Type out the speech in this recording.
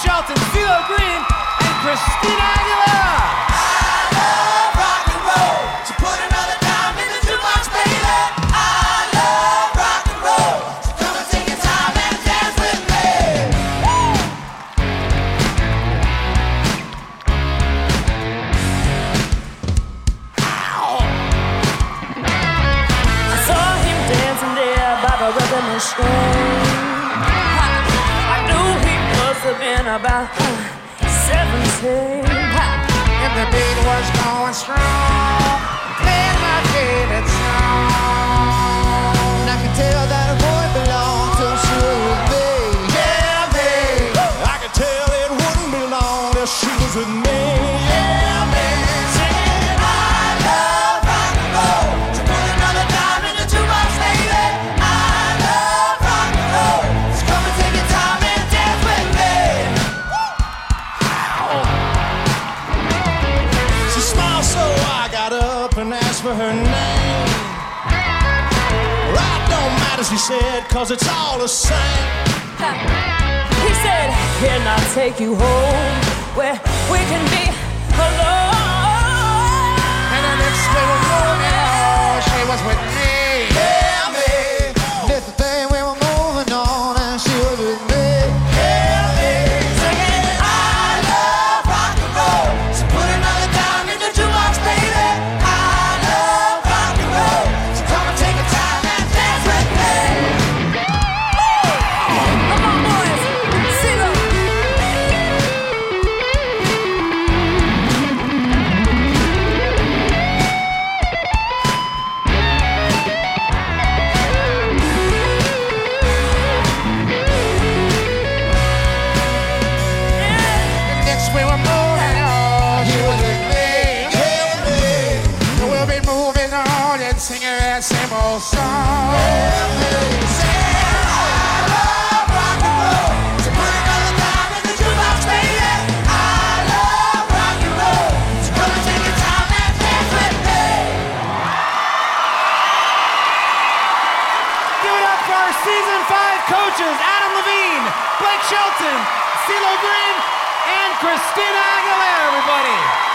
Shelton, CeeLo Green, and Christina Aguilera. I love rock and roll, so put another dime in the jukebox, baby. I love rock and roll, so come and take your time and dance with me. I saw him dancing there by the rhythm machine. I knew he must have been about 17. And the beat was going strong, playing my favorite song. I could tell that a boy belonged to Sugar Ray. Yeah, me. I could tell it wouldn't be long if she was with me. Yeah, man. Singing, I love rock and roll, so put another dime in the jukebox, baby. I love rock and roll, so come and take your time and dance with me. She smiled, so I got up and asked for her name. Right, don't matter, she said, 'cause it's all the same. He said, "Can I take you home where we can be alone?" And the next we were moving on, she was with me. Yeah, me. Did the thing we were moving on, and she was with me. Yeah, me. Singing, I love rock and roll, so put another dime in the jukebox, baby. I love rock and roll, so come and take a time and dance with me. Come on, boys, CeeLo. The next we were moving on, she was with me. Yeah, me. We'll be moving on and singing that same old song. Singing, I love rock and roll, so put another dime in the jukebox, baby. I love rock and roll, so come and take your time and dance with me. Give it up for our Season 5 coaches, Adam Levine, Blake Shelton, CeeLo Green, and Christina Aguilera, everybody.